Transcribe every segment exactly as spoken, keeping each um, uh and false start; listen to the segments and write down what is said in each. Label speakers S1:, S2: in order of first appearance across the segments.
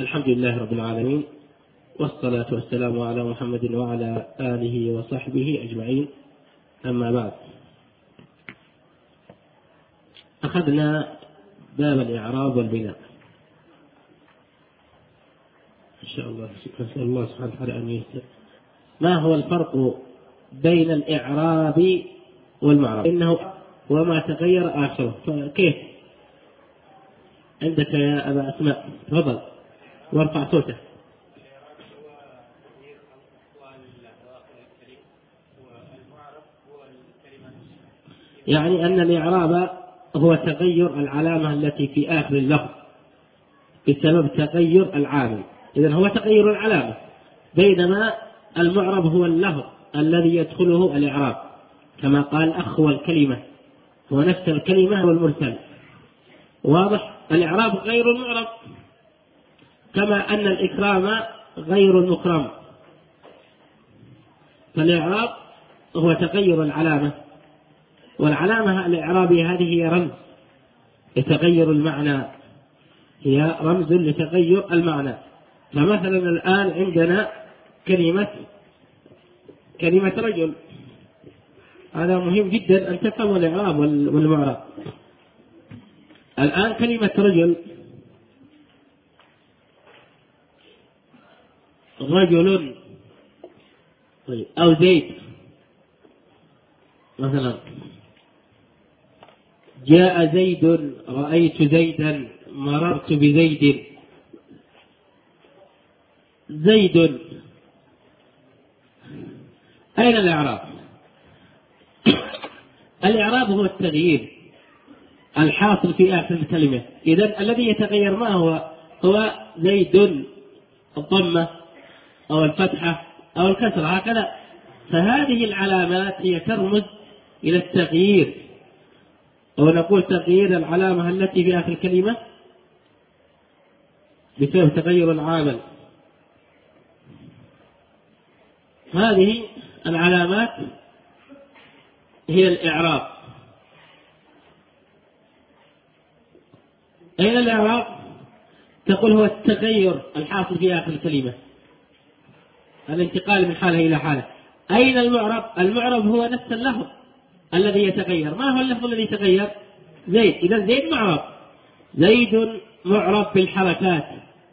S1: الحمد لله رب العالمين، والصلاة والسلام على محمد وعلى آله وصحبه أجمعين. أما بعد، أخذنا باب الإعراب والبناء إن شاء الله. نسأل الله سبحانه وتعالى أن ييسر. ما هو الفرق بين الإعراب والمعرب؟ إنه وما تغير آخره. فكيف عندك يا أبا أسماء؟ تفضل وارفع صوته. يعني أن الإعراب هو تغير العلامة التي في آخر اللفظ بسبب تغير العامل، إذن هو تغير العلامة، بينما المعرب هو اللفظ الذي يدخله الإعراب، كما قال أخوى الكلمة، هو نفس الكلمة والمرسل. واضح؟ الإعراب غير المعرب، كما أن الإكرام غير المكرم. فالإعراب هو تغير العلامة، والعلامة الإعرابية هذه هي رمز لتغير المعنى، هي رمز لتغير المعنى. فمثلا الآن عندنا كلمة كلمة رجل، هذا مهم جدا أن تفهم الإعراب والمعرب. الآن كلمة رجل، رجل طيب أو زيد، مثلا جاء زيد، رأيت زيدا، مررت بزيد. زيد، أين الإعراب؟ الإعراب هو التغيير الحاصل في آخر الكلمة. إذن الذي يتغير ما هو؟ هو زيد، الضمة أو الفتحة أو الكسرة، هكذا. فهذه العلامات هي ترمز إلى التغيير، ونقول تغيير العلامة التي في آخر الكلمة بسبب تغير العامل. هذه العلامات هي الإعراب. أين الإعراب؟ تقول هو التغير الحاصل في آخر الكلمة، الانتقال من حالة إلى حالة. أين المعرب؟ المعرب هو نفس اللفظ الذي يتغير. ما هو اللفظ الذي يتغير؟ زيد. إذا زيد معرب، زيد معرب بالحركات.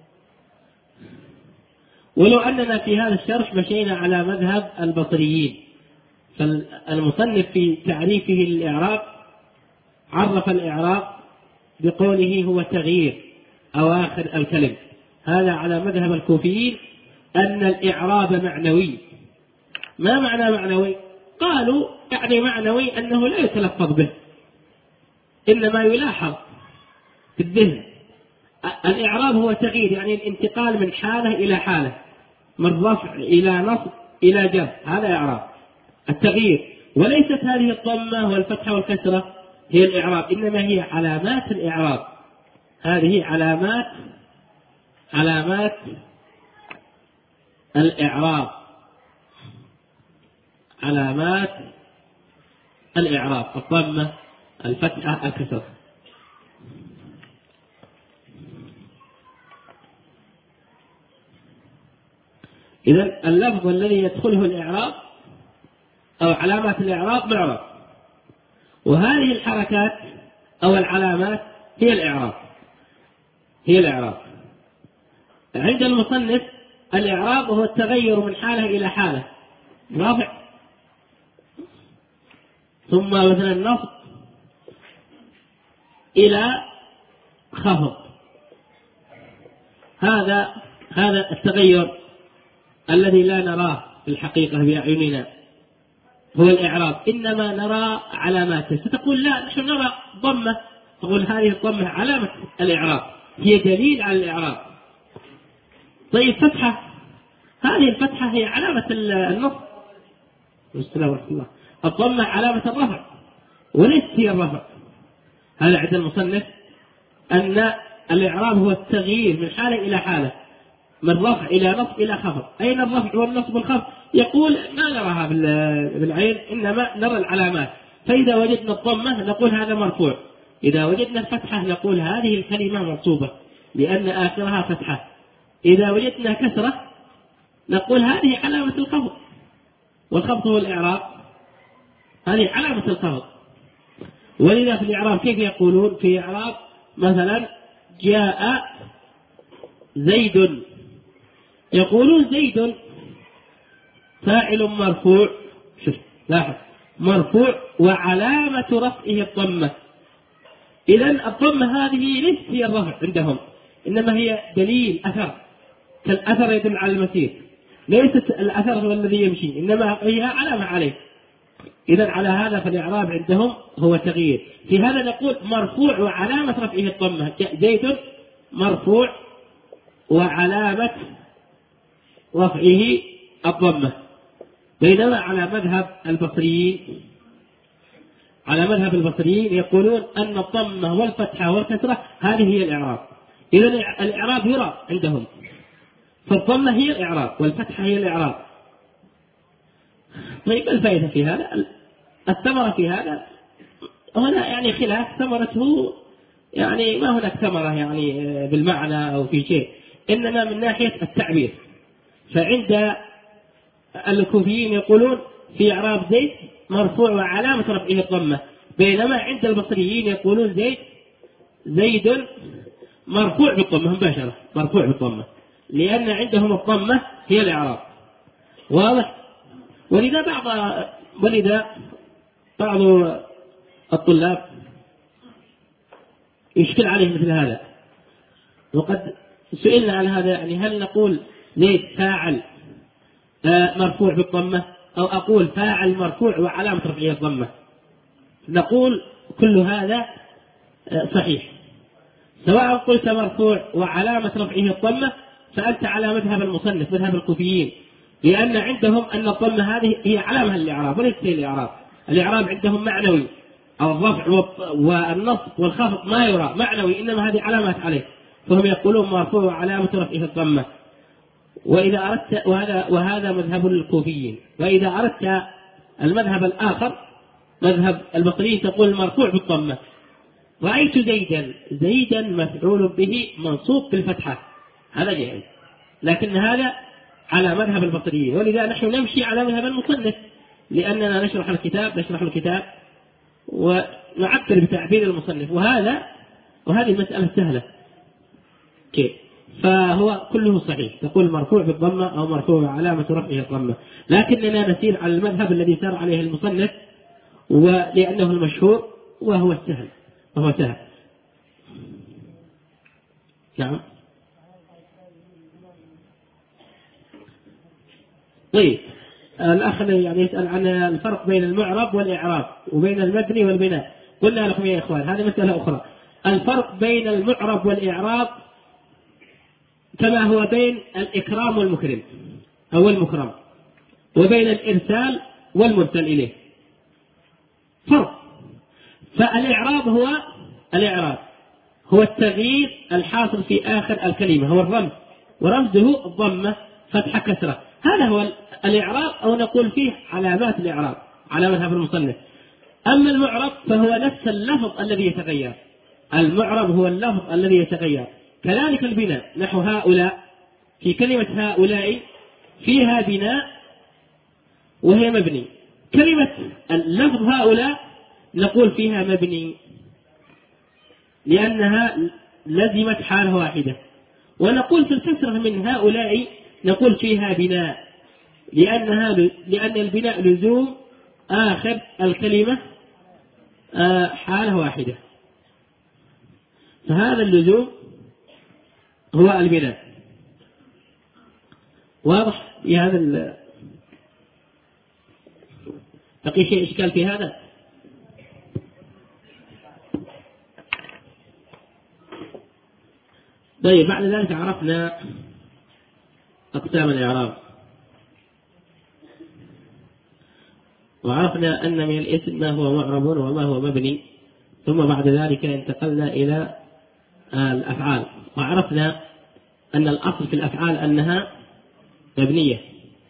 S1: ولو أننا في هذا الشرح مشينا على مذهب البصريين، فالمصنف في تعريفه للإعراب عرف الإعراب بقوله هو تغيير أواخر الكلم. هذا على مذهب الكوفيين أن الإعراب معنوي. ما معنى معنوي؟ قالوا يعني معنوي أنه لا يتلفظ به، إنما يلاحظ في الذهن. الإعراب هو تغيير، يعني الانتقال من حالة إلى حالة، من رفع إلى نصب إلى جر، هذا إعراب التغيير. وليست هذه الضمة والفتحة والكسرة هي الإعراب، إنما هي علامات الإعراب. هذه علامات علامات الإعراب علامات الإعراب الضمة، الفتحة، الكسرة. إذن اللفظ الذي يدخله الإعراب أو علامات الإعراب معرب، وهذه الحركات أو العلامات هي الإعراب هي الإعراب. عند المصنف الإعراب هو التغير من حالة إلى حالة، رفع ثم مثلا نصب إلى خفض. هذا هذا التغير الذي لا نراه في الحقيقة بأعيننا هو الإعراب، إنما نرى علاماته. ستقول لا، نحن نرى ضمة، تقول هذه الضمة علامة الإعراب، هي دليل على الإعراب. طيب فتحة، هذه الفتحة هي علامة النصب. والسلام ورحمة الله. الضمة علامة الرفع وليست هي الرفع. هذا عند المصنف أن الإعراب هو التغيير من حالة إلى حالة، من رفع إلى نصب إلى خفض. أين الرفع والنصب والخفض؟ يقول ما نراها بالعين، إنما نرى العلامات. فإذا وجدنا الضمة نقول هذا مرفوع، إذا وجدنا الفتحة نقول هذه الكلمة منصوبة لأن آخرها فتحة. إذا وجدنا كسرة نقول هذه علامة الخفض، والخفض هو الإعراب، هذه علامة الخفض. ولذا في الإعراب كيف يقولون في إعراب مثلا جاء زيد، يقولون زيد فاعل مرفوع، شوف لاحظ مرفوع وعلامة رفعه الضمة. إذن الضمة هذه ليست هي الرفع عندهم، إنما هي دليل أثر، كالأثر يدل على المسير، ليست الأثر هو الذي يمشي، إنما هي علامة عليه. إذن على هذا فالإعراب عندهم هو تغيير. في هذا نقول مرفوع وعلامة رفعه الضمة، زيد مرفوع وعلامة رفعه الضمة. بينما على مذهب البصريين على مذهب البصريين يقولون أن الضمة والفتحة والكسرة هذه هي الإعراب. إذن الإعراب يرى عندهم، فالضمة هي الإعراب والفتحة هي الإعراب. طيب الفائدة في هذا، الثمرة في هذا هنا يعني خلاف، ثمرته يعني ما هناك ثمرة يعني بالمعنى أو في شيء، إنما من ناحية التعبير. فعند الكوفيين يقولون في إعراب زيد مرفوع وعلامة رفعه الضمة، بينما عند البصريين يقولون زيد زيد مرفوع بالضمة مباشرة، مرفوع بالضمة، لأن عندهم الضمة هي الإعراب. واضح؟ ولذا بعض ولذا بعض الطلاب يشكل عليه مثل هذا، وقد سئلنا على هذا، يعني هل نقول زيد فاعل مرفوع بالضمة أو أقول فاعل مرفوع وعلامة رفعه الضمة؟ نقول كل هذا صحيح، سواء قلت مرفوع وعلامة رفعه الضمة فأنت على مذهب المصنف مذهب الكوفيين، لأن عندهم أن الضمة هذه هي علامة للإعراب وليس هي الإعراب. الإعراب عندهم معنوي، أو الرفع والنصب والخفض ما يرى معنوي، إنما هذه علامات عليه، فهم يقولون مرفوع وعلامة رفعه الضمة. وإذا أردت وهذا وهذا مذهب الكوفيين. وإذا أردت المذهب الآخر مذهب البصريين تقول مرفوع بالضمة. رأيت زيدا، زيدا مفعول به منصوب بالفتحة، هذا جائز، لكن هذا على مذهب البصريين. ولذا نحن نمشي على مذهب المصنف، لأننا نشرح الكتاب نشرح الكتاب ونعبر بتعبير المصنف، وهذا وهذه المسألة سهلة كيف، فهو كله صحيح، تقول مرفوع بالضمة أو مرفوع علامة رفعه الضمة، لكننا نسير على المذهب الذي سار عليه المصنف، ولأنه المشهور وهو السهل وهو سهل. نعم. طيب الأخ يعني يسأل عن الفرق بين المعرب والإعراب وبين المبني والبناء. قلنا لكم يا إخوان هذه مسألة أخرى. الفرق بين المعرب والإعراب كما هو بين الإكرام والمكرم أو المكرم، وبين الإرسال والمرسل إليه فرق. فالإعراب هو الإعراب هو التغيير الحاصل في آخر الكلمة، هو الرمز، ورمزه الضمة فتحة كسرة، هذا هو الإعراب، أو نقول فيه علامات الإعراب على مذهب المصنف. أما المعرب فهو نفس اللفظ الذي يتغير، المعرب هو اللفظ الذي يتغير. كذلك البناء، نحو هؤلاء، في كلمة هؤلاء فيها بناء وهي مبني، كلمة اللفظ هؤلاء نقول فيها مبني لأنها لزمت حالة واحدة. ونقول في الكسرة من هؤلاء نقول فيها بناء لأنها لأن البناء لزوم آخر الكلمة حالة واحدة، فهذا اللزوم هو البناء. واضح يا هذا ال... بقي شيء إشكال في هذا؟ طيب بعد ذلك عرفنا أقسام الإعراب، وعرفنا أن من الاسم ما هو معرب وما هو مبني، ثم بعد ذلك انتقلنا إلى الأفعال، وعرفنا أن الأصل في الأفعال أنها مبنية،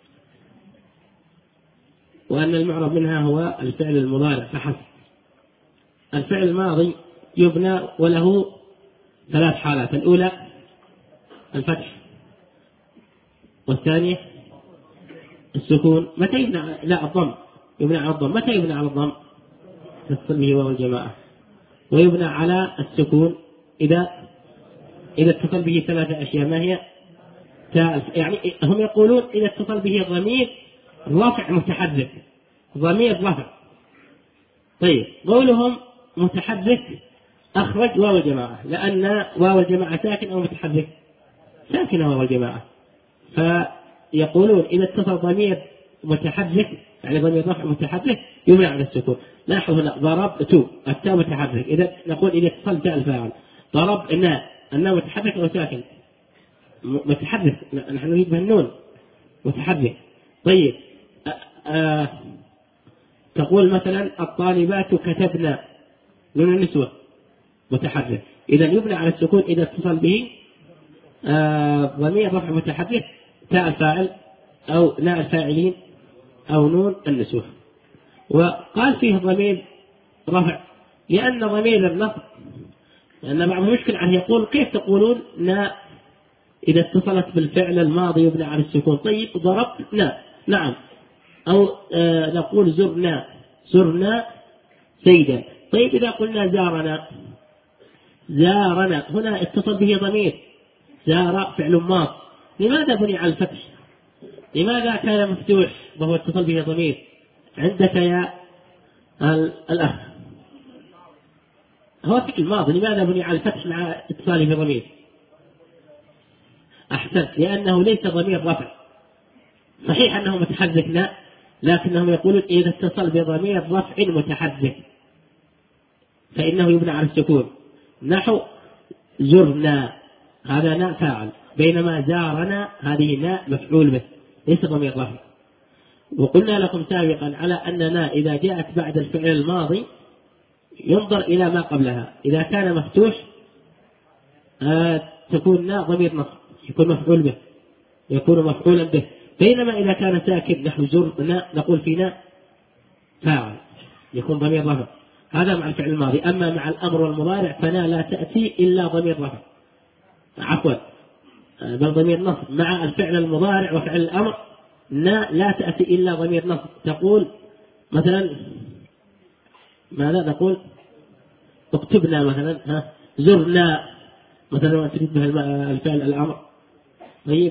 S1: وأن المعرب منها هو الفعل المضارع فحسب. الفعل الماضي يبنى وله ثلاث حالات: الأولى الفتح، والثانية السكون. متى يبنى؟ لا الضم، يبنى على الضم. متى يبنى على الضم؟ تتصل به واو الجماعة. ويبنى على السكون إذا إذا اتصل به ثلاثة أشياء. ما هي؟ يعني هم يقولون إذا اتصل به ضمير رفع متحرك، ضمير رفع. طيب قولهم متحرك أخرج واو الجماعة، لأن واو الجماعة ساكن أو متحرك؟ ساكن واو الجماعة. فيقولون إذا اتصل ضمير متحرك يعني ضمير رفع متحرك يبنى على السكون. لاحظوا هنا ضربت التاء متحرك، إذا نقول إذا اتصل تاء الفاعل ضربنا، الناء متحرك أو ساكن؟ متحرك، نحن نريد به النون متحرك. طيب أ... أ... تقول مثلا الطالبات كتبنا، نون النسوة متحرك، إذا يبنى على السكون إذا اتصل به ضمير رفع متحرك تاء الفاعل أو ناء الفاعلين أو نون النسوة. وقال فيه ضمير رفع لأن ضمير النصب، لأن بعضهم يشكل عنه يقول كيف تقولون ناء إذا اتصلت بالفعل الماضي يبنى على السكون؟ طيب ضربنا، نعم، أو آه نقول زرنا، زرنا سيدا. طيب إذا قلنا زارنا، زارنا هنا اتصل به ضمير، زار فعل ماض، لماذا بني على الفتح؟ لماذا كان مفتوح وهو اتصل به ضمير؟ عندك يا الأخ هو فعل ماضي، لماذا بني على الفتح مع اتصاله بضمير؟ أحسنت، لأنه ليس ضمير رفع. صحيح أنه متحرك لا، لكنهم يقولون إذا اتصل بضمير رفع متحرك فإنه يبنى على السكون. نحو زرنا هذا ناء فاعل، بينما زارنا هذه ناء مفعول به ليس ضمير رفع. وقلنا لكم سابقا على أن ناء إذا جاءت بعد الفعل الماضي ينظر إلى ما قبلها، إذا كان مفتوح آه تكون ناء ضمير نصب يكون مفعول به، يكون مفعولا به. بينما إذا كان ساكن نحو زرنا نقول في ناء فاعل يكون ضمير رفع. هذا مع الفعل الماضي. أما مع الأمر والمضارع فنا لا تأتي إلا ضمير رفع، عفوا بل ضمير نصب. مع الفعل المضارع وفعل الأمر نا لا تأتي إلا ضمير نصب. تقول مثلا ماذا نقول؟ اكتبنا مثلا، ها زرنا مثلا تريد به الفعل الأمر. طيب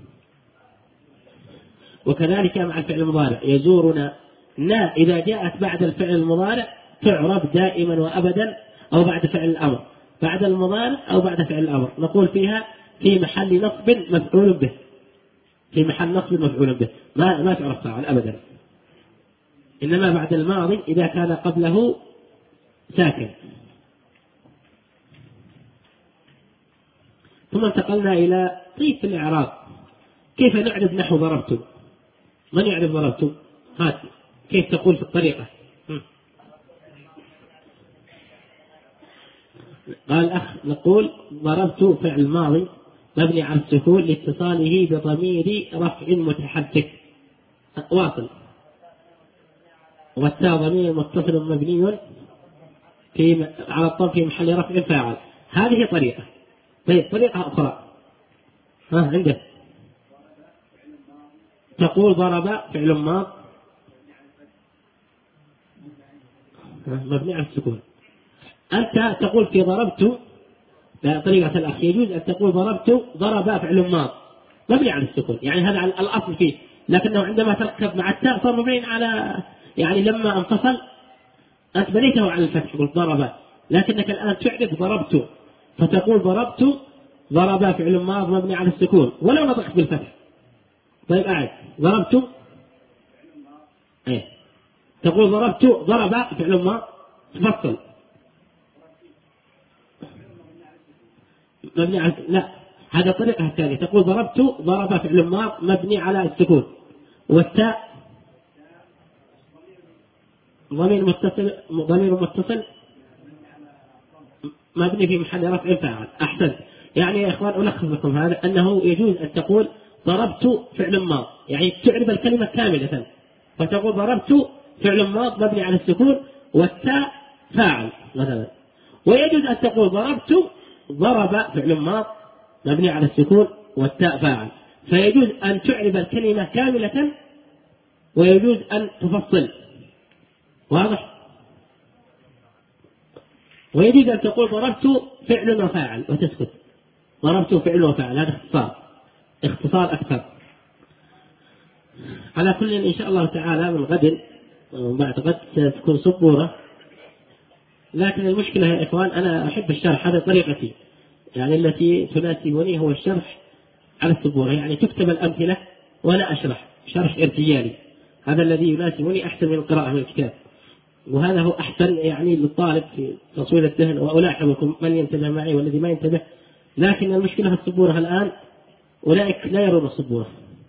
S1: وكذلك مع الفعل المضارع يزورنا، نا إذا جاءت بعد الفعل المضارع تعرب دائما وأبدا أو بعد فعل الأمر، بعد المضارع أو بعد فعل الأمر نقول فيها في محل نصب مفعول به، في محل نصب مفعول به، ما ما تعرف فاعل أبدا. إنما بعد الماضي إذا كان قبله ساكن. ثم انتقلنا إلى طيب في الإعراب، كيف نعرف نحو ضربتم؟ من يعرف ضربتم؟ هات كيف تقول في الطريقة. قال أخ نقول ضربت فعل ماضي مبني على السكون لاتصاله بضمير رفع متحرك واصل، والتاء ضمير متصل مبني في على الضم في محل رفع فاعل. هذه طريقة. طيب طريقة أخرى، ها عندك تقول ضرب فعل ماض مبني على السكون. أنت تقول في ضربت طريقة الأخ يجوز أن تقول ضربت ضرب فعل ماض مبني على السكون، يعني هذا الأصل فيه، لكنه عندما تركب مع التاء صار مبني على، يعني لما انفصل أنت بنيته على الفتح قلت ضرب، لكنك الآن تعرف ضربت فتقول ضربت ضرب فعل ماض مبني على السكون ولو نطقت بالفتح. طيب أعد ضربت إيه تقول ضربت ضرب فعل ماض تفصل مبني على، لا هذا الطريقة الثانية تقول ضربت ضرب فعل ماض مبني على السكون، والتاء ضمير متصل ضمير متصل مبني في محل رفع فاعل. أحسنت. يعني يا إخوان ألخص لكم هذا أنه يجوز أن تقول ضربت فعل ماض، يعني تعرف الكلمة كاملة فتقول ضربت فعل ماض مبني على السكون والتاء فاعل مثلا. ويجوز أن تقول ضربت ضرب فعل ماض مبني على السكون والتاء فاعل. فيجوز أن تعرب الكلمة كاملة ويجوز أن تفصل، واضح؟ ويجوز أن تقول ضربت فعل وفاعل وتسكت، ضربت فعل وفاعل، هذا اختصار اختصار أكثر. على كل إن شاء الله تعالى من غد وبعد غد ستكون سبورة، لكن المشكلة يا إخوان أنا أحب الشرح، هذه طريقتي يعني التي تناسبني هو الشرح على السبورة، يعني تكتب الأمثلة وأنا أشرح شرح ارتجالي، هذا الذي يناسبني أحسن من القراءة من الكتاب، وهذا هو أحسن يعني للطالب في تصوير الذهن. وألاحظكم من ينتبه معي والذي ما ينتبه، لكن المشكلة في السبورة الآن أولئك لا يرون السبورة،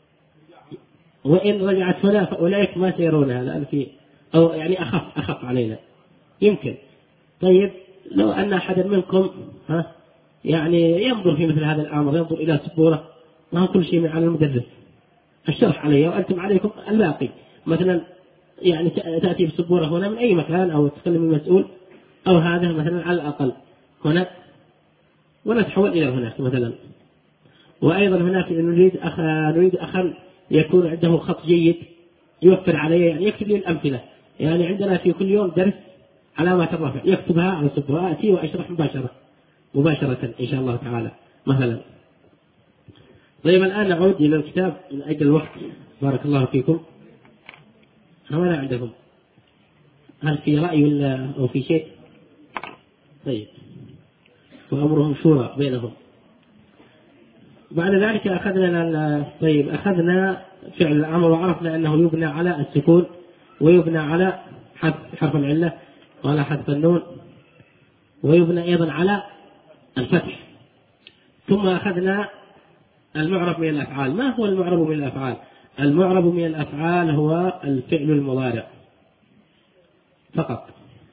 S1: وإن رجعت هنا فأولئك ما سيرونها الآن في أو يعني أخف أخف علينا يمكن. طيب لو أن أحدا منكم ها يعني ينظر في مثل هذا الأمر، ينظر إلى سبورة، ما هو كل شيء من على المدرس، الشرح عليه وأنتم عليكم الباقي. مثلا يعني تأتي بالسبورة هنا من أي مكان أو تكلم المسؤول أو هذا مثلا على الأقل هنا ونتحول إلى هناك مثلا. وأيضا هناك نريد أخا نريد أخا يكون عنده خط جيد يوفر عليه، يعني يكتب لي الأمثلة، يعني عندنا في كل يوم درس علامات الرفع يكتبها على السبورة، آتي وأشرح مباشرة مباشرة إن شاء الله تعالى مثلا. طيب الآن نعود إلى الكتاب من أجل الوقت، بارك الله فيكم. هنا عندكم هل في رأي ولا أو في شيء؟ طيب وأمرهم شورى بينهم. بعد ذلك أخذنا طيب أخذنا فعل الأمر وعرفنا أنه يبنى على السكون ويبنى على حذف حرف العلة وعلى حذف النون ويبنى أيضا على الفتح. ثم أخذنا المعرب من الأفعال. ما هو المعرب من الأفعال؟ المعرب من الأفعال هو الفعل المضارع فقط،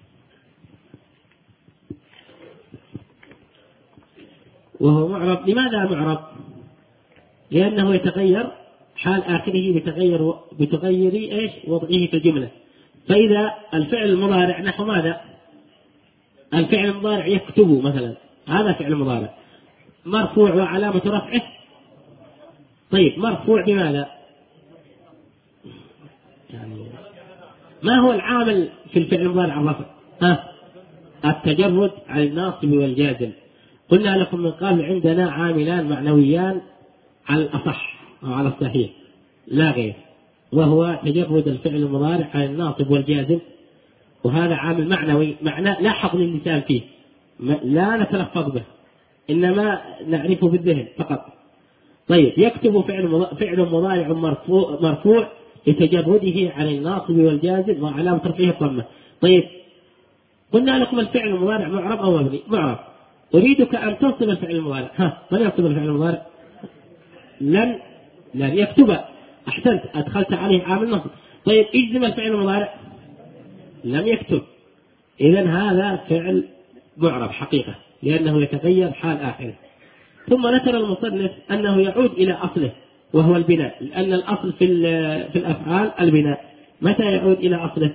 S1: وهو معرب. لماذا معرب؟ لأنه يتغير حال آخره بتغير بتغير إيش وضعه في الجملة. فإذا الفعل المضارع نحو ماذا؟ الفعل المضارع يكتب مثلا، هذا فعل مضارع مرفوع وعلامة رفعه. طيب مرفوع بماذا؟ يعني ما هو العامل في الفعل المضارع الرفع؟ ها التجرد عن الناصب والجازم. قلنا لكم من قبل عندنا عاملان معنويان على الأصح أو على الصحيح لا غير، وهو تجرد الفعل المضارع عن الناصب والجازم، وهذا عامل معنوي معنى لا حظ للمثال فيه، لا نتلفظ به إنما نعرفه بالذهن فقط. طيب يكتب فعل فعل مضارع مرفوع مرفوع لتجرده عن الناصب والجازم وعلامة رفعه الضمة. طيب قلنا لكم الفعل المضارع معرب أو مبني؟ معرب. أريدك أن تنصب الفعل المضارع. ها من ينصب الفعل المضارع؟ لن لن يكتب. أحسنت، أدخلت عليه عامل نصب. طيب اجزم الفعل المضارع؟ لم يكتب. إذن هذا فعل معرب حقيقة لأنه يتغير حال آخره. ثم ذكر المصنف أنه يعود إلى أصله وهو البناء، لأن الأصل في في الأفعال البناء. متى يعود إلى أصله؟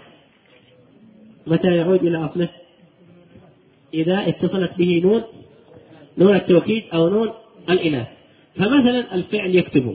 S1: متى يعود إلى أصله؟ إذا اتصلت به نون نون التوكيد أو نون الإناث. فمثلا الفعل يكتب،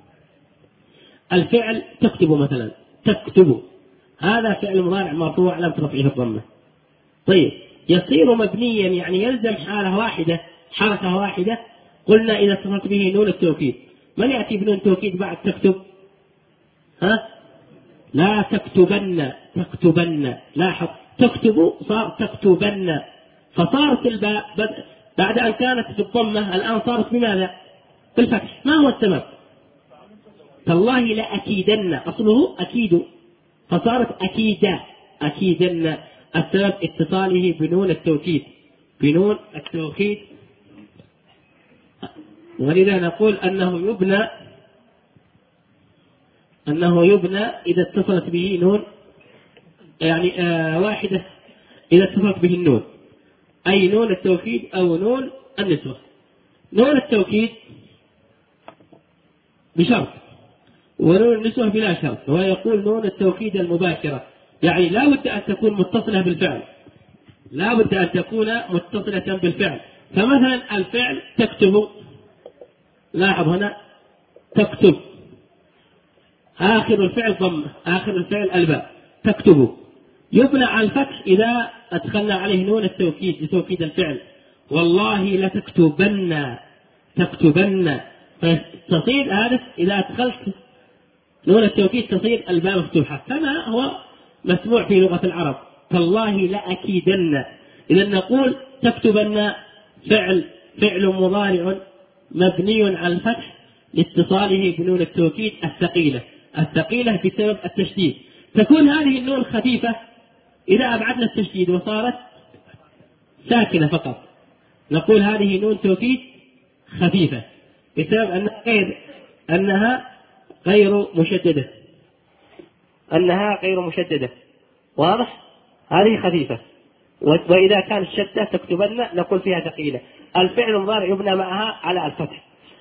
S1: الفعل تكتب مثلا تكتب، هذا فعل مضارع مرفوع علامة رفعه الضمة. طيب يصير مبنيا يعني يلزم حالة واحدة حركة واحدة. قلنا إذا اتصلت به نون التوكيد. من يأتي بنون التوكيد بعد تكتب؟ ها لا تكتبن تكتبن. لاحظ تكتب صار تكتبن، فصارت الباء بعد أن كانت بالضمة الآن صارت بماذا؟ بالفتح. ما هو السبب؟ تالله لأكيدن، أصله أكيد فصارت أكيدا أكيدن. السبب اتصاله بنون التوكيد بنون التوكيد. ولذا نقول أنه يبنى أنه يبنى إذا اتصلت به نون يعني آه واحدة، إذا اتصلت به النون أي نون التوكيد أو نون النسوة. نون التوكيد بشرط ونون النسوة بلا شرط، ويقول نون التوكيد المباشرة يعني لا بد أن تكون متصلة بالفعل، لا بد أن تكون متصلة بالفعل. فمثلا الفعل تكتب، لاحظ هنا تكتب، آخر الفعل ضم، آخر الفعل الباء، تكتب. يبنى على الفتح إذا أدخلنا عليه نون التوكيد لتوكيد الفعل، والله لتكتبن، تكتبن، فتصير هذا إذا أدخلت نون التوكيد تصير الباء مفتوحة كما هو مسموع في لغة العرب، تالله لأكيدن. إذا نقول تكتبن فعل فعل مضارع مبني على الفتح لاتصاله بنون التوكيد الثقيلة الثقيلة بسبب التشديد. تكون هذه النون خفيفة إذا أبعدنا التشديد وصارت ساكنة فقط، نقول هذه نون توكيد خفيفة بسبب أنها غير أنها غير مشددة أنها غير مشددة واضح؟ هذه خفيفة. وإذا كان الشدة تكتبن نقول فيها ثقيلة. الفعل المضارع يبنى معها على الفتح.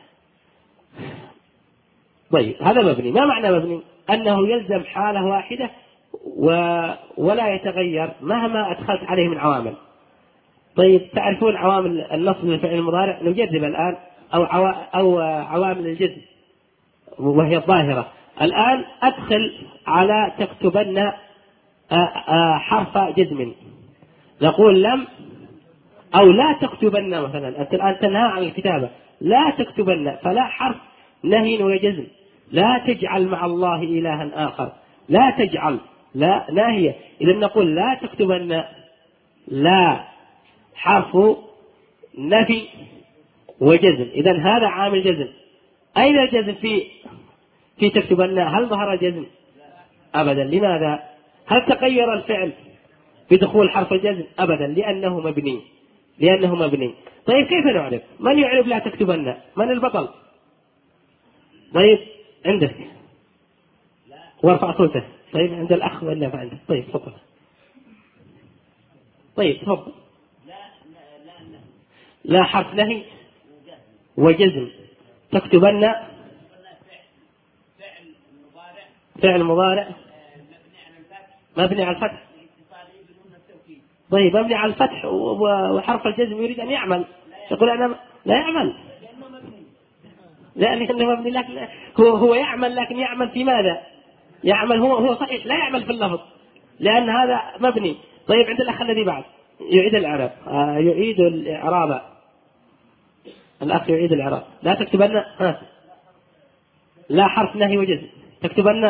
S1: طيب هذا مبني. ما معنى مبني؟ أنه يلزم حالة واحدة ولا يتغير مهما أدخلت عليه من عوامل. طيب تعرفون عوامل النصب للفعل المضارع؟ نجرب الآن أو أو عوامل الجزم وهي الظاهرة. الآن أدخل على تكتبن حرف جزم، نقول لم أو لا تكتبن مثلا. أنت الآن تنهى عن الكتابة، لا تكتبن، فلا حرف نهي وجزم. لا تجعل مع الله إلها آخر، لا تجعل، لا ناهية. إذا نقول لا تكتبن، لا حرف نفي وجزم. إذا هذا عامل جزم. أين الجزم في في تكتبن؟ هل ظهر الجزم؟ أبدا. لماذا؟ هل تغير الفعل بدخول حرف الجزم؟ أبدا، لأنه مبني لأنه مبني. طيب كيف نعرف؟ من يعرف لا تكتبن؟ من البطل؟ طيب عندك وارفع صوته. طيب عند الأخ ولا فعندك؟ طيب تفضل. طيب تفضل. لا حرف نهي وجزم. تكتبن فعل مضارع مبني على الفتح. طيب مبني على الفتح وحرف الجزم يريد أن يعمل، يقول أنا لا يعمل لأنه مبني، لكن هو هو يعمل، لكن يعمل في ماذا؟ يعمل هو هو صحيح لا يعمل في اللفظ لأن هذا مبني. طيب عند الأخ الذي بعد يعيد الإعراب. آه يعيد الإعراب. الأخ يعيد الإعراب. لا تكتبن ها. لا حرف نهي وجزم. تكتبن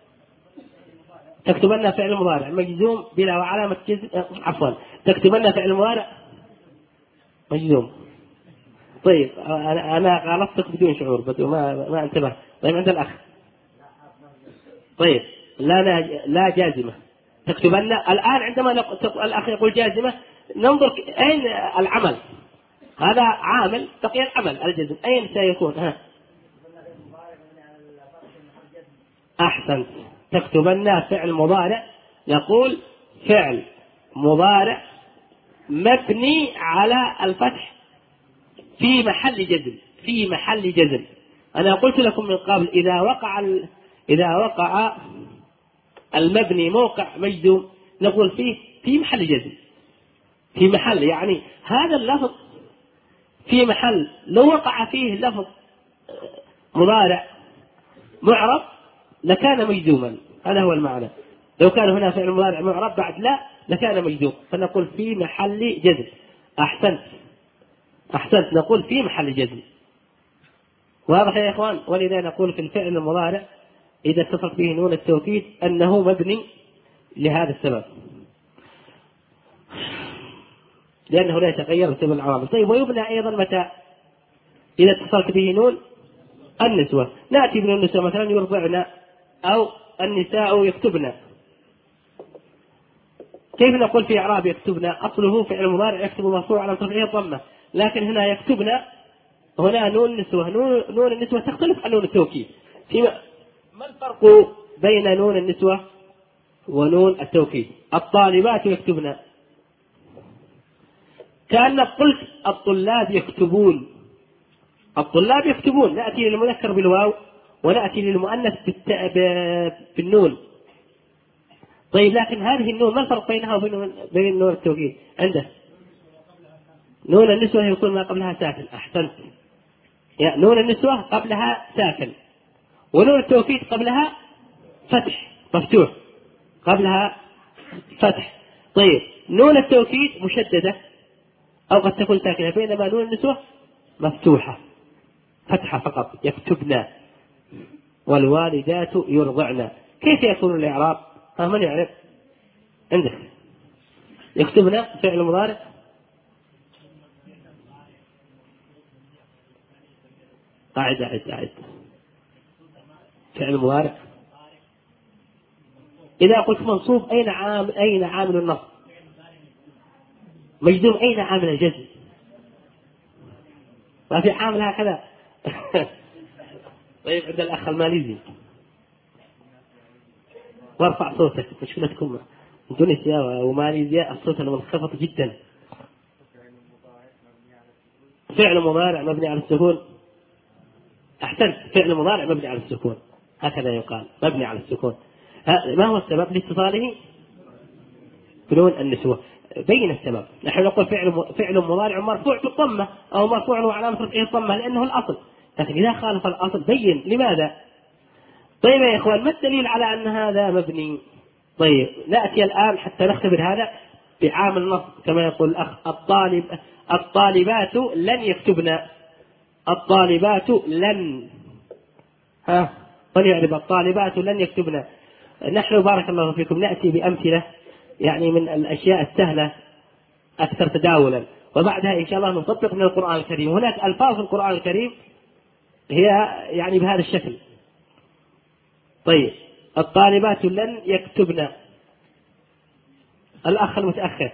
S1: تكتبن فعل مضارع مجزوم بلا وعلامة جزم. عفوا تكتبن فعل مضارع مجزوم. طيب أنا غلطتك بدون شعور، بدون ما ما انتبه. طيب عند الأخ. طيب لا لا جازمة. تكتبن الآن عندما الأخ يقول جازمة ننظر أين العمل. هذا عامل بقي العمل الجزم أين سيكون؟ ها أحسن. تكتبن فعل مضارع، يقول فعل مضارع مبني على الفتح في محل جزم في محل جزم. أنا قلت لكم من قبل إذا وقع إذا وقع المبني موقع مجزوم نقول فيه في محل جزم، في محل، يعني هذا اللفظ في محل. لو وقع فيه لفظ مضارع معرب لكان مجزوما. هذا هو المعنى. لو كان هنا فعل مضارع معرب بعد لا لكان مجزوم، فنقول في محل جزم. أحسنت أحسنت نقول في محل جزم. واضح يا إخوان؟ ولذا نقول في الفعل المضارع إذا اتصلت به نون التوكيد أنه مبني لهذا السبب، لأنه لا يتغير بسبب العوامل. طيب ويبنى أيضا متى؟ إذا اتصلت به نون النسوة. نأتي بنون النسوة مثلا يرضعن أو النساء يكتبن. كيف نقول في إعراب يكتبن؟ أصله فعل مضارع يكتب مرفوع على رفعه الضمة، لكن هنا يكتبن هنا نون النسوة. نون, نون النسوة تختلف عن نون التوكيد. فيما ما الفرق بين نون النسوة ونون التوكيد؟ الطالبات يكتبن، كأن قلت الطلاب يكتبون. الطلاب يكتبون نأتي للمذكر بالواو ونأتي للمؤنث بالنون. طيب لكن هذه النون ما الفرق بينها وبين نون التوكيد؟ عنده نون النسوة يكون ما قبلها ساكن. أحسنت. يعني نون النسوة قبلها ساكن ونون التوكيد قبلها فتح مفتوح، قبلها فتح. طيب نون التوكيد مشددة أو قد تكون ساكنة، بينما نون النسوة مفتوحة فتحة فقط، يكتبنا والوالدات يرضعن. كيف يكون الإعراب؟ ها من يعرف؟ عندك يكتبنا فعل مضارع قاعد قاعد قاعد فعل مضارع إذا قلت منصوب أين عامل أين عامل النصب؟ مجزوم أين عامل الجزم؟ ما في عامل هكذا. طيب عند الأخ الماليزي وارفع صوتك، مشكلتكم اندونيسيا وماليزيا الصوت المنخفض جدا. فعل مضارع مبني على السكون. أحسنت، فعل مضارع مبني على السكون، هكذا يقال مبني على السكون. ما هو السبب لاتصاله بنون النسوة؟ بين السبب. نحن نقول فعل فعل مضارع مرفوع بالضمة أو مرفوع وعلامة رفعه الضمة لأنه الأصل، لكن إذا خالف الأصل بين لماذا. طيب يا إخوان، ما الدليل على أن هذا مبني؟ طيب نأتي الآن حتى نختبر هذا بعامل نص كما يقول الأخ. الطالب الطالبات لن يكتبن، الطالبات لن، ها من يعرف الطالبات لن يكتبن؟ نحن بارك الله فيكم نأتي بأمثلة يعني من الأشياء السهلة أكثر تداولا، وبعدها إن شاء الله نطبق من القرآن الكريم. هناك ألفاظ القرآن الكريم هي يعني بهذا الشكل. طيب الطالبات لن يكتبن. الأخ المتأخر.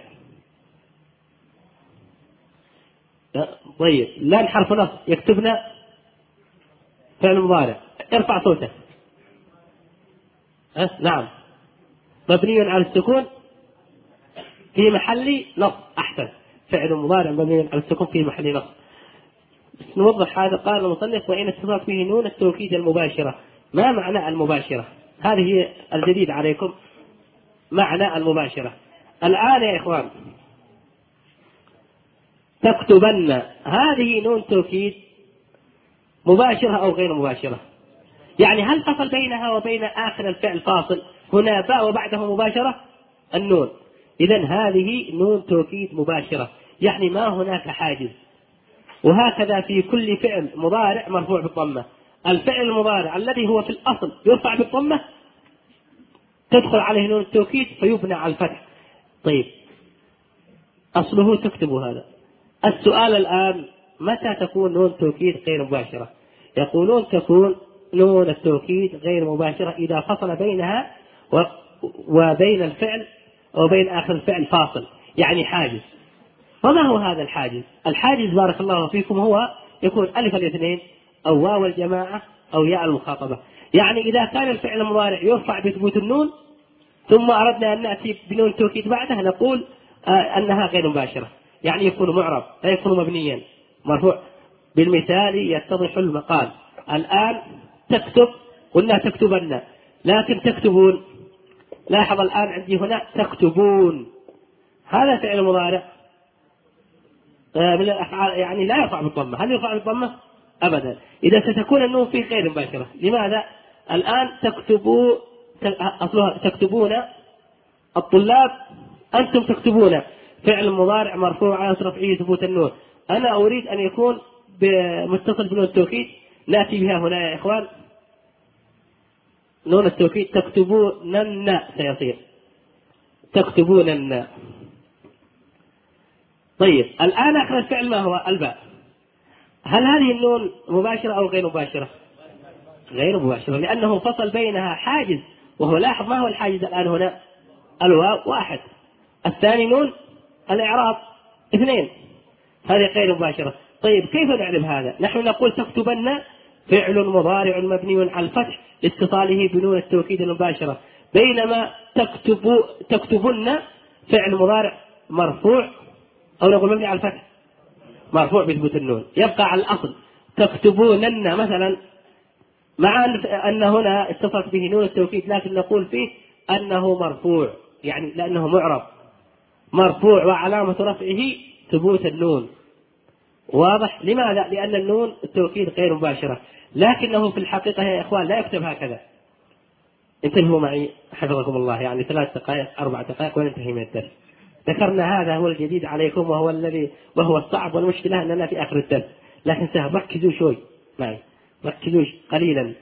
S1: طيب لن حرف نصب، يكتبن فعل مضارع. ارفع صوتك. أه؟ نعم مبني على السكون في محل نصب. أحسن، فعل مضارع مبني على السكون في محل نصب. نوضح هذا. قال المصنف وإن اتصلت به نون التوكيد المباشرة. ما معنى المباشرة؟ هذه الجديد عليكم، معنى المباشرة. الآن يا إخوان تكتبن، هذه نون توكيد مباشرة أو غير مباشرة؟ يعني هل فصل بينها وبين آخر الفعل فاصل؟ هنا باء وبعده مباشرة النون، إذن هذه نون توكيد مباشرة، يعني ما هناك حاجز. وهكذا في كل فعل مضارع مرفوع بالضمة. الفعل المضارع الذي هو في الأصل يرفع بالضمة تدخل عليه نون التوكيد فيبنى على الفتح. طيب أصله تكتب هذا. السؤال الآن متى تكون نون توكيد غير مباشرة؟ يقولون تكون نون التوكيد غير مباشرة إذا فصل بينها وبين الفعل وبين آخر الفعل فاصل، يعني حاجز. وما هو هذا الحاجز؟ الحاجز بارك الله فيكم هو يكون ألف الاثنين أو واو الجماعة أو ياء المخاطبة. يعني إذا كان الفعل المضارع يرفع بثبوت النون ثم أردنا أن نأتي بنون توكيد بعدها نقول آه أنها غير مباشرة، يعني يكون معرب لا يكون مبنيا مرفوع. بالمثال يتضح المقال. الآن تكتب قلنا تكتبن، لكن تكتبون. لاحظ الآن عندي هنا تكتبون، هذا فعل مضارع من الأفعال يعني لا يرفع بالضمة. هل يرفع بالضمة؟ أبدا. إذا ستكون النون فيه غير مباشرة. لماذا؟ الآن تكتبوا أصلها تكتبون الطلاب، أنتم تكتبون، فعل مضارع مرفوع على رفعه ثبوت النون. أنا أريد أن يكون متصل بنون التوكيد، نأتي بها هنا يا إخوان. نون التوكيد تكتبونن سيصير تكتبونن. طيب الآن آخر الفعل ما هو؟ الباء. هل هذه النون مباشرة أو غير مباشرة؟ غير مباشرة، لأنه فصل بينها حاجز. وهو لاحظ ما هو الحاجز الآن هنا؟ الواو واحد، الثاني نون الإعراب اثنين، هذه غير مباشرة. طيب كيف نعرف هذا؟ نحن نقول تكتبن فعل مضارع مبني على الفتح لاتصاله بنون التوكيد المباشرة، بينما تكتب تكتبن فعل مضارع مرفوع أو نقول مبني على الفتح مرفوع بثبوت النون، يبقى على الأصل تكتبونن مثلا، مع أن هنا اتصلت به نون التوكيد لكن نقول فيه أنه مرفوع، يعني لأنه معرب مرفوع وعلامة رفعه ثبوت النون. واضح؟ لماذا؟ لأن النون التوكيد غير مباشرة، لكنه في الحقيقة يا إخوان لا يكتب هكذا. انتبهوا معي حفظكم الله، يعني ثلاث دقائق أربع دقائق وننتهي من الدرس. ذكرنا هذا هو الجديد عليكم وهو الذي وهو الصعب، والمشكلة أننا في آخر الدرس، لكن سهل. ركزوا شوي معي، ركزوا قليلا.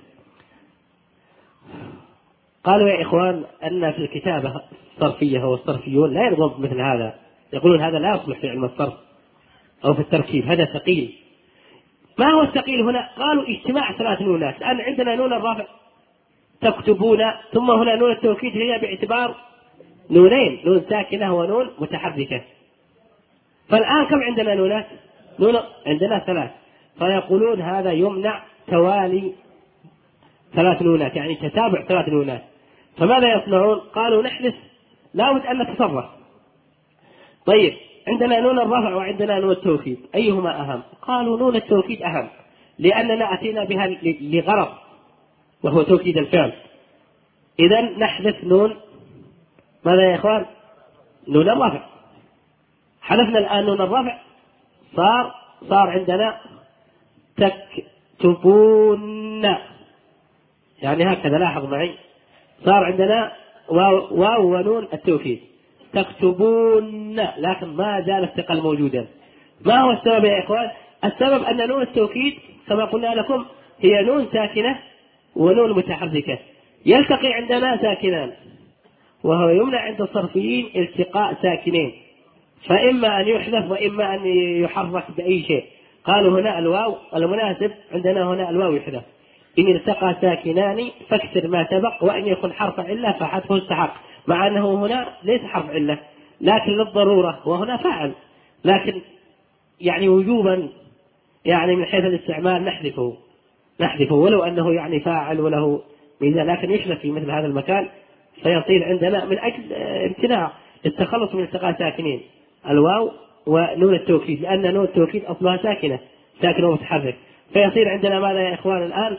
S1: قالوا يا إخوان أن في الكتابة الصرفية والصرفيون لا يرغب مثل هذا، يقولون هذا لا يصلح في علم الصرف أو في التركيب، هذا ثقيل. ما هو الثقيل هنا؟ قالوا اجتماع ثلاث نونات، الآن عندنا نون الرفع تكتبون، ثم هنا نون التوكيد هي باعتبار نونين، نون ساكنة ونون متحركة. فالآن كم عندنا نونات؟ نون عندنا ثلاث، فيقولون هذا يمنع توالي ثلاث نونات، يعني تتابع ثلاث نونات. فماذا يصنعون؟ قالوا نحدث، لابد أن نتصرف. طيب عندنا نون الرفع وعندنا نون التوكيد، أيهما أهم؟ قالوا نون التوكيد أهم، لأننا أتينا بها لغرض وهو توكيد الفعل. إذا نحذف نون ماذا يا إخوان؟ نون الرفع. حذفنا الآن نون الرفع، صار صار عندنا تكتبون، يعني هكذا لاحظ معي، صار عندنا واو, واو ونون التوكيد تكتبون، لكن ما زال الثقل موجودا. ما هو السبب يا إخوان؟ السبب أن نون التوكيد كما قلنا لكم هي نون ساكنة ونون متحركة، يلتقي عندنا ساكنان، وهو يمنع عند الصرفيين التقاء ساكنين، فإما أن يحذف وإما أن يحرك بأي شيء. قالوا هنا الواو المناسب عندنا، هنا الواو يحذف، إن التقى ساكنان فاكسر ما سبق، وإن يكون حرف علة فحذفه استحق، مع أنه هنا ليس حرف علة لكن للضرورة، وهنا فاعل، لكن يعني وجوبا يعني من حيث الاستعمال نحذفه نحذفه ولو أنه يعني فاعل وله ميزة، لكن يحذف في مثل هذا المكان فيصير عندنا من أجل امتناع التخلص من التقاء ساكنين الواو ونون التوكيد، لأن نون التوكيد أصلها ساكنة ساكنة ومتحرك، فيصير عندنا ماذا يا إخوان الآن؟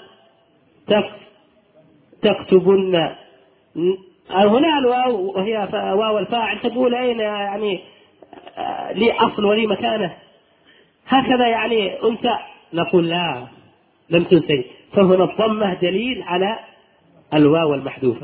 S1: تكتبون. هنا الواو وهي واو الفاعل، تقول أين يعني لي أصل ولي مكانه هكذا يعني أنثى؟ نقول لا، لم تنسي، فهنا الضمة دليل على الواو المحذوفة.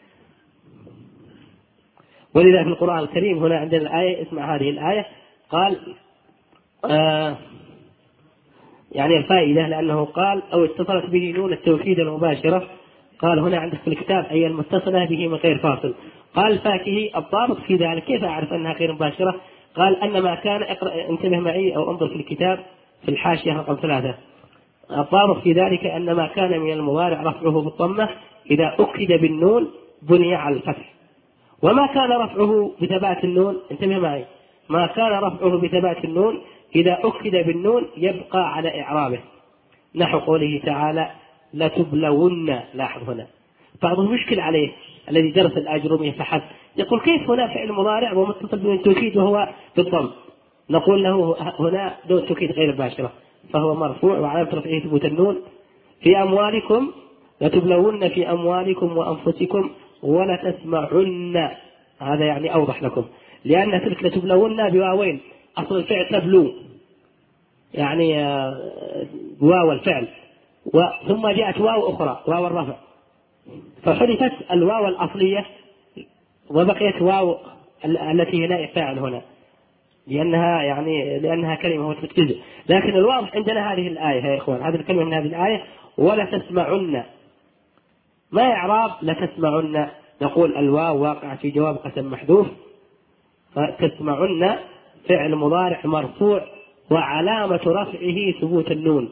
S1: ولذا في القرآن الكريم هنا عندنا الآية، اسمع هذه الآية، قال آه يعني الفائدة، لأنه قال أو اتصلت به نون التوكيد المباشرة، قال هنا عندك في الكتاب أي المتصلة به من غير فاصل. قال فاكهي الضابط في ذلك، كيف أعرف أنها غير مباشرة؟ قال أن ما كان، اقرأ انتبه معي أو انظر في الكتاب في الحاشية رقم ثلاثة، الضابط في ذلك أن ما كان من المضارع رفعه بالضمة إذا أكد بالنون بني على الفتح، وما كان رفعه بثبات النون، انتبه معي، ما كان رفعه بثبات النون إذا أكد بالنون يبقى على إعرابه، نحو قوله تعالى لتبلون. لاحظ هنا بعضهم مشكل عليه الذي درس الأجرمية فحسب، يقول كيف هنا فعل مضارع ومتصل بالنون التوكيد وهو بالضم؟ نقول له هنا دون توكيد غير مباشرة، فهو مرفوع وعلامة رفعه ثبوت النون. في أموالكم لتبلون في أموالكم وأنفسكم ولا تسمعن، هذا يعني أوضح لكم، لأن تلك لتبلون بواوين، أصل الفعل تبلو يعني واو الفعل، ثم جاءت واو أخرى واو الرفع، فحذفت الواو الأصلية وبقيت واو التي هنا فاعل هنا، لأنها يعني لأنها كلمة وتجزء. لكن الواضح عندنا هذه الآية يا إخوان، هذه الكلمة من هذه الآية ولا تسمعن، ما إعراب لا تسمعن؟ نقول الواو واقع في جواب قسم محذوف، فتسمعن فعل مضارع مرفوع وعلامة رفعه ثبوت النون،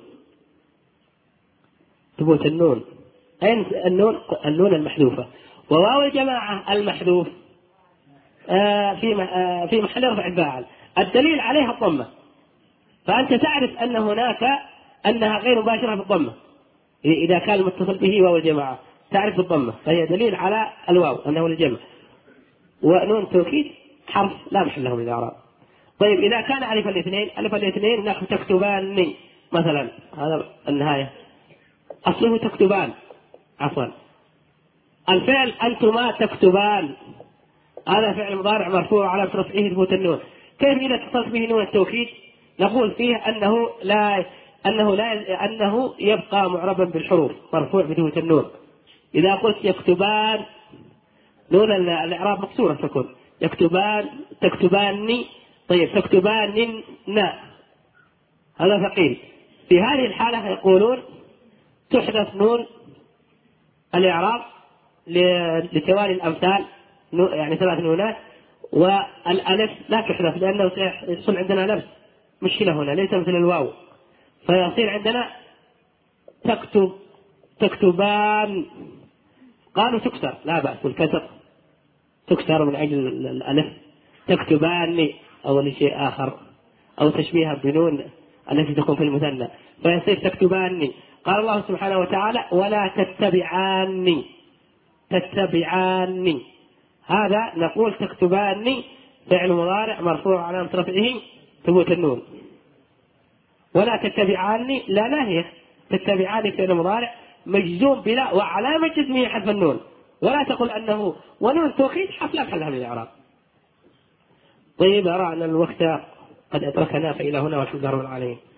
S1: ثبوت النون. أين النون؟ النون المحذوفة. وواو الجماعة المحذوف آه في آه في محل رفع الفاعل، الدليل عليها الضمة، فأنت تعرف أن هناك أنها غير مباشرة بالضمة، إذا كان المتصل به واو الجماعة تعرف بالضمة، فهي دليل على الواو أنه الجمع. ونون توكيد حرف لا محل له من الإعراب. طيب إذا كان ألف الاثنين، ألف الاثنين نحو تكتبان مثلا، هذا النهاية أصله تكتبان، عفوا الفعل أنتما تكتبان، هذا فعل مضارع مرفوع على رفعه ثبوت النون. كيف إذا اتصلت به نون التوكيد نقول فيه أنه لا أنه لا أنه يبقى معربا بالحروف مرفوع بدون النون. إذا قلت يكتبان نون الإعراب مكسورة تكون يكتبان تكتباني، طيب تكتبان نا هذا ثقيل. في هذه الحالة يقولون تحذف نون الإعراب لتوالي الأمثال يعني ثلاث نونات، والألف لا تحذف لأنه سيحصل عندنا لبس مشكلة هنا ليس مثل الواو، فيصير عندنا تكتب تكتبان. قالوا تكسر لا بأس بالكسر، تكسر من أجل الألف تكتبان أو لشيء آخر أو تشبيها بنون التي تكون في المثنى فيصير تكتبان. قال الله سبحانه وتعالى ولا تتبعان تتبعان، هذا نقول تكتبان فعل مضارع مرفوع علامة رفعه ثبوت النون، ولا تتبعان لا ناهية، تتبعان فعل مضارع مجزوم بلا وعلامة جزمه حذف النون، ولا تقل أنه ونون توكيد حرف لا محل من الإعراب. طيب أرى أن الوقت قد أدركنا فإلى هنا والحمد لله رب العالمين.